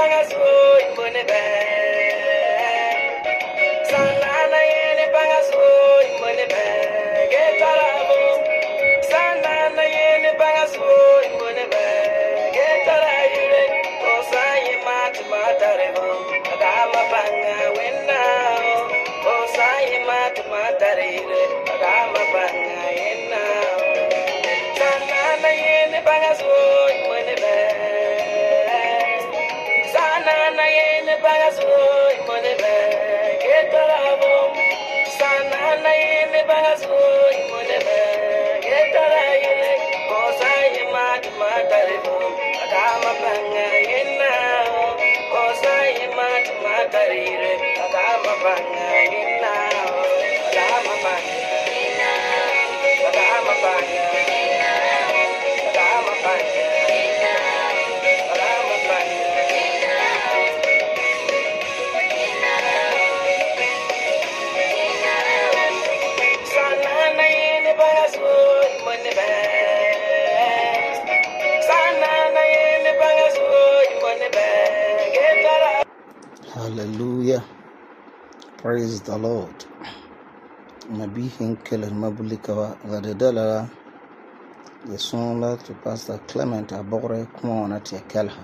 Hallelujah. Praise the Lord. Nabi Hinkel Mabulikawa Gadadala, the song to Pastor Clement Abore Kumon at Yakelha.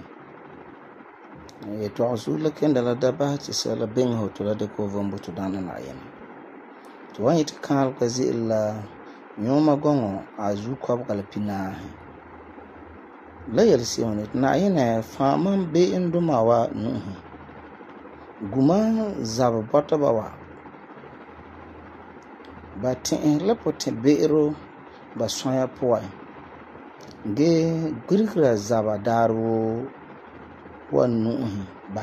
It was Ulakendala Dabat is a bingo to let the Kovumbu to Dan and Iron. To want it call Gazilla Nyoma Gongo as you call Galapina. Layers on it, Naina, Farman Bay in Dumawa, no. Guma zaba bota bawa batin lapote beero baswaya poa ge gurikra zaba daru wanu ba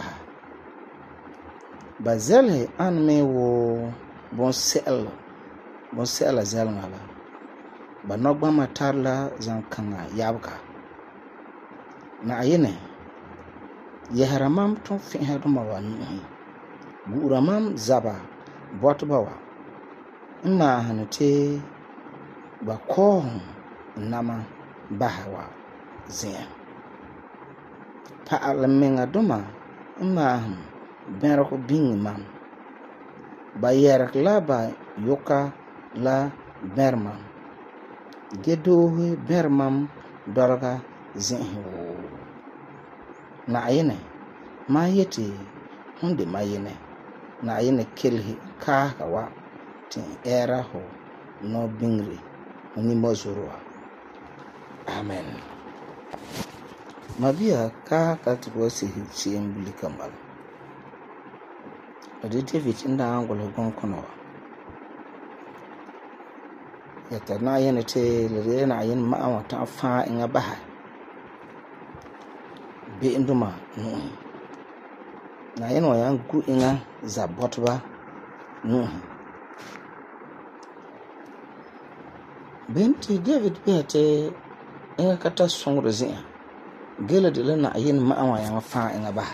bazele anme wo bonsel zel ngala banogba matarla zankanga yabka na ayene Yaharamam ton fi haduma wanu buramam zaba botbawa ma hanate ba ko nama bahawa zin pa almenga duma ma benrako bingman ba yerak laba yoka la berman gedo bermam dorga zin na ayene ma yete hunde ma yene na ayene kelhi ka kawa tin era ho no bingri ni mozurwa amen mabia ka tuwasi hichi mbuli kamal ade David inda angolo gonkono yata na ayene te lere na ayene ma awata fa inga baha be induma no na yeno yangu inga za botba no benti David bete inga kata songro zin gele de na ayin ma awa ya fa inga ba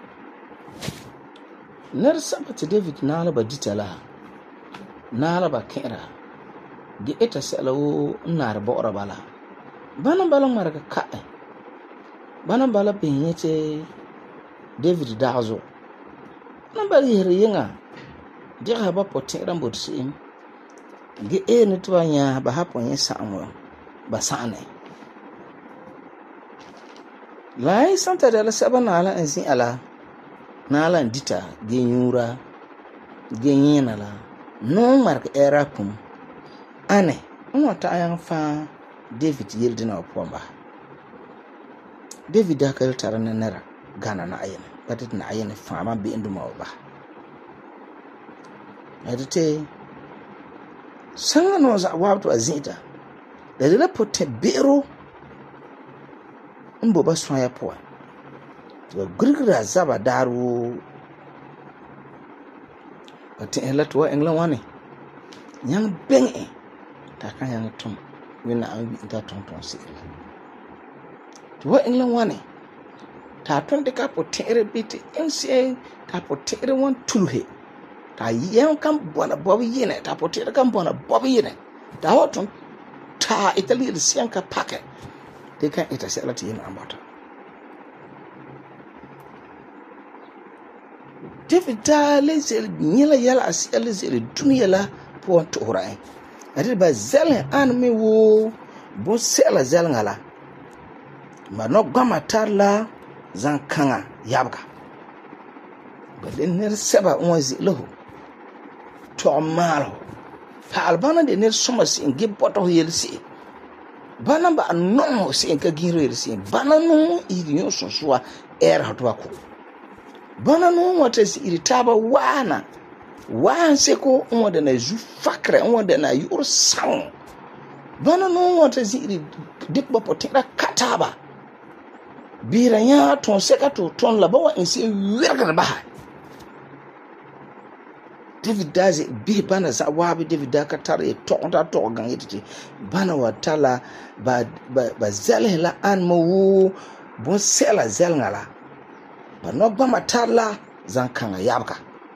nar sabata David na la baditala na la bakira ge eta salawo na rabora bala bana bala marga ka bana bala pinyete David dazo na bali yinga de haba potera mbotsi ge ene twanya ba hapon yesa ba sane lai santa da la sabana ala ensin ala na ala ndita ge nyura ge nyina la no mark era pum ane nwata ayan fa David yildina opomba David akal tarana nara gana na ayene batit na ayene fama bi induma ba adite sanga no za wabto azita da la pote bero mbo baswa ya poa to gurgira zaba daru batin elatwa englan wani nyang benge ta kan yang tum wina an ta ton sila to wa englan wani ta ton de ka potere biti ense ta potere won tulhe ta yan kan bona bobi yene ta potere kan bona bobi yene ta hoton ta italy de sianka packet de kan ita selati yin ambata David ta lezel nyela yala as lezel dunia la po to rai ade ba zel an me wo bo sela zel ngala ma no gama tarla zan kanga yabka ba den ner seba onzi loho to malo pa albana de ner soma sin ge boto yelsi bana ba no sin ka giro yelsi bana no iri so soa hatwa ko bana no wata si iri taba wana wanse ko wanda na ju fakra wanda na yur sang bana no wata si iri dikba potira kataba biranya ton sekato ton labawa insi werga ba David daze bi bana za wabi David da katare to gang yiti bana watala ba zelhela an mo bon sela zelngala ba no ba matala zan kanga yabka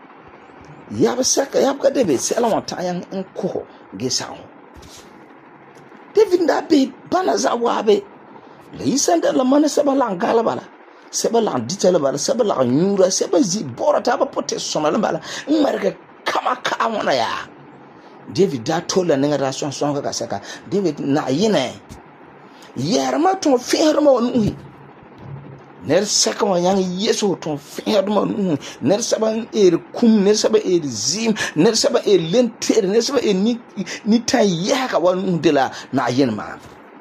yabka David sela wata yan ko gesawo David da bi bana za wabi le yisanda la mana sabala ngala bala sabala ditela bala sabala nyura sabazi bora taba pote sonala bala marka kama wana ya David da tola ninga da son ka saka David na yine yerma to ferma wonu ner saka wanyang yeso to ferma wonu ner saban kum ner saba zim ner saba lenter ner saba ni tan yaka wonu de la na yine ma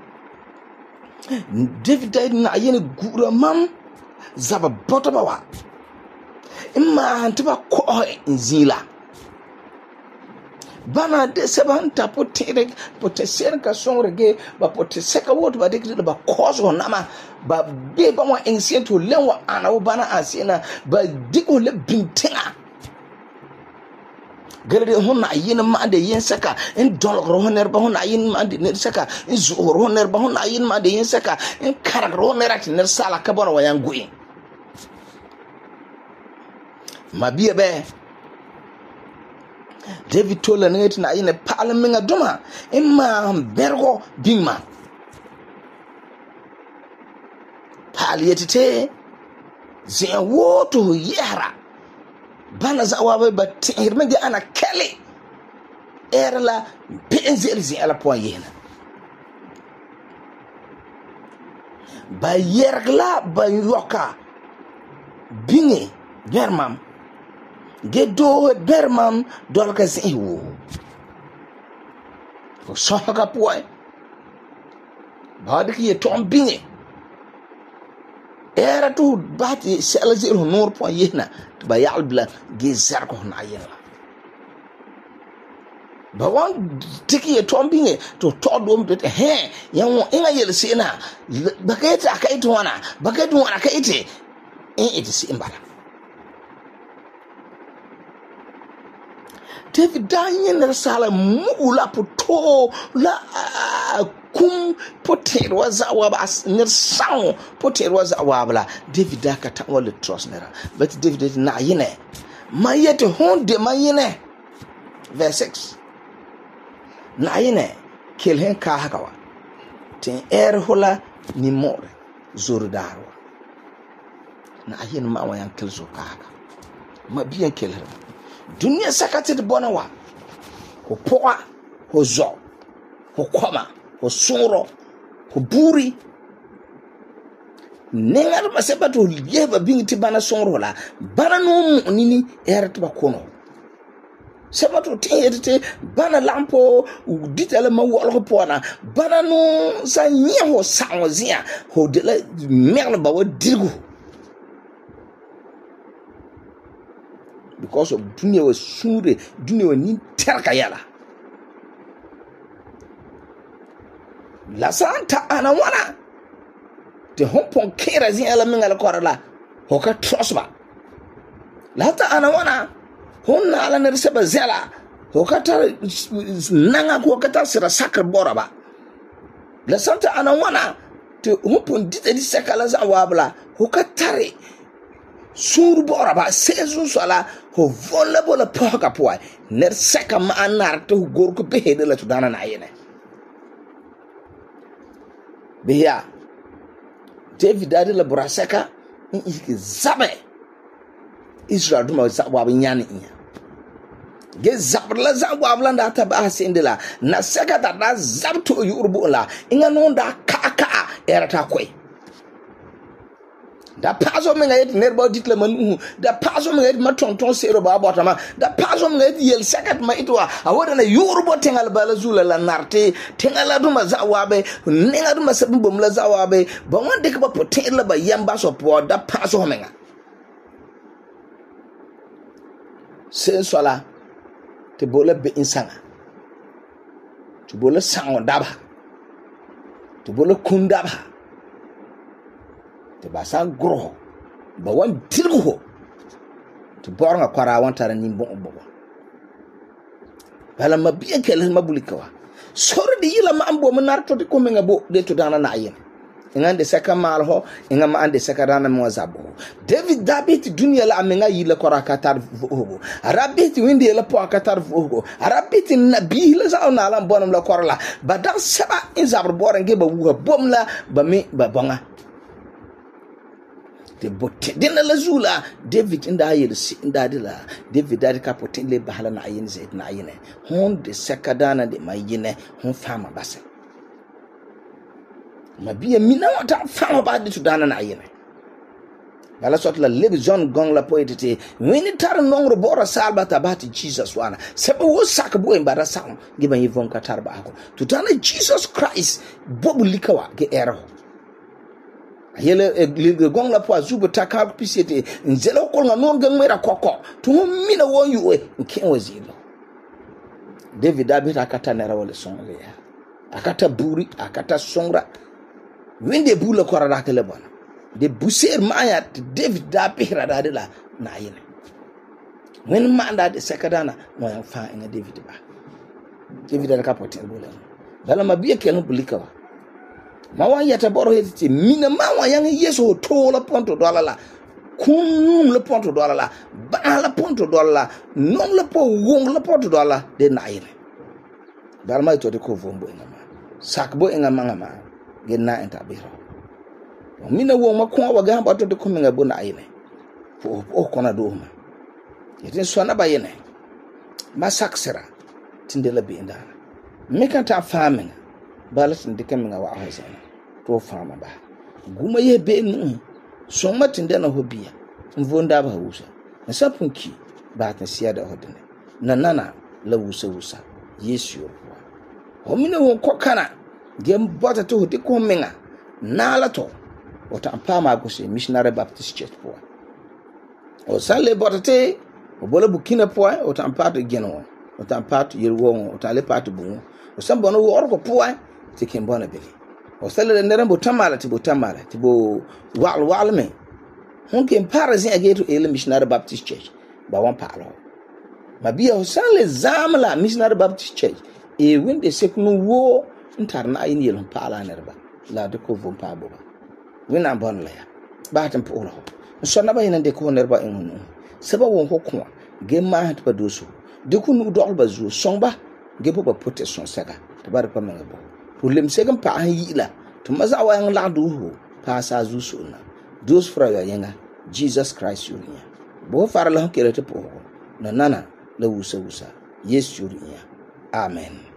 David da na yine gura mam zaba botaba wa imma antiba ko nzila bana de sebanta potere poteser ka songrege ba poteseka wot ba de ba kozo nama ba be ba mo ancient to lewa ana wo bana asina ba diko le bintina gele honna yin ma de yin saka in dol rohner ba honna yin ma de ne saka in zu rohner ba honna yin ma de yin saka in karak rohner at ne sala ka bona wayan gui mabiye be David tola ngeti na ine pala minga duma imma bergo bingma pali yetite zin woto yara bana za wabe bat hirmenge ana kale erla benzel zin ala po yena ba yergla ba yoka bingi germam gedo bermam dolka zihu ko sohaka poy badiki ye tombinge era tu bati sel zero nur po yena ba yalbla gezar ko na yena ba wan tiki ye tombinge to todom bet he yan ina yel sina baketa akaito wana baketu wana kaite iti si imbala David danyen na sala mula poto la kum poter waza waba nir sang poter waza wabla David da ka ta wala trust nera but David na yine mayete honde mayine verse 6 na yine kelhen ka hakawa tin hola ni more zurdarwa na yine ma wayan kelzo ka haka ma biyan kelher dunia sakati de bonawa ho poa ho zo ho koma ho suro ho buri nengar masebatu yeba bingiti bana suro la bana no nini erata bakono sebatu tiyete bana lampo ditala ma wolo pona bana no sa nyeho sawzia ho de la merle ba wa dirgu because of dunia was sure dunia wa ni terka yala la santa ana wana te hompon kera zin ala mingala korala hoka trosba la ta ana wana honna ala ne reseba zela hoka ta nanga ko kata sira sakar boraba la santa ana wana te hompon dite di sakala za wabla hoka tare sur boraba sezu sala ho volable la poka poa ner seka ma anar to gorko be hede la tudana na yene biya David ade la braseka iki zabe Israel duma za wa nyane nya ge zabla za wa blanda ta ba sindila na saka da zabto yurbu la inga non da kaka era ta koi da pazo me ngayet nerba ditle man da pazo me ngayet matonton sero ba botama da pazo me ngayet yel sakat ma itwa awoda na yurbo tengal bala zula la narte tengala duma za wabe nenga duma sabu bom la za wabe ba wonde ka ba potel ba yamba so po da pazo me nga sen sola te bola be insanga te bola sango daba te bola kundaba te basa gro ba wan dirgo te bornga kwara wan tara ni bon bobo bala mabiya kele mabulikawa sore de yila ma ambo manarto de ko menga bo de to dana na ayen ngande saka mal ho ngama ande saka dana mo zabo David dabit dunia la amenga yila kora katar ho arabit windi la po katar ho arabit nabi la sa na la bonam la korla badar saba in zabr borange ba wuha bomla ba me ba bonga de botte dina la zula David inda yel si inda dila David dadi kapotin le bahala na ayin zaid na ayine hon de saka dana de mayine hon fama basa mabiya mina wata fama ba de tudana na ayine bala sot la leb John gong la poetete wini tar nongro bora salba tabati Jesus wana sebe wo sak bo embara sam giba yivon katar ba ko tutana Jesus Christ bobu likawa ge ero yele gong la po azubu taka pisete nzelo ko nga non gang mera koko to mina won yu ken wazilo David abita akata nera wala songa ya akata buri akata songra wende bula ko rada kele bona de buser maya David da pihra da la na yene wen manda de sekadana mo yan fa ina David ba David da kapote bula dala mabiye ken bulikawa mawan yata boro heti mina mawan yang yeso to la ponto dolala kun le ponto dolala ba la ponto dolala non le po wong le ponto dolala de naire dal mai to de ko vombo ngama sak bo ngama ngama genna enta biro mina wo ma ko wa ga ba to de ko menga bo naire fo o kona do ma yete so na ba yene ma saksera tindela be ndana mekanta famen balatin de kaminga wa ahazana to fama ba guma ye be nu so matin da na hobia mvonda ba wusa na sapunki ba ta siya da hodene na nana la wusa yesu yo ho mine won kokana gem bota to de ko menga na la to o ta pama go se missionary baptist church po o sale bota te o bola bukina po o ta pato geno o ta pato yerwo o ta le pato bu o sambono wo orko po ti kimbona bele o sale ndere bo tamala ti bo wal me hon kem parazin ageto ele missionary baptist church ba wan palo mabia o sale zamla missionary baptist church e wende sekunu wo ntarna ayin yelon pala nerba la de ko vom pa bo wina bon la ya ba tan po lo so na ba yin de ko nerba en seba won ko ko ge ma hat ba doso de ku nu do ba zo somba ge bo ba protection saka tabar pa men bo problem segam pa an yila to maza wa yan la do pa sa zu so na dos fra ya yanga Jesus Christ yuriya bo far la kele te po na nana la wusa yesu yuriya amen.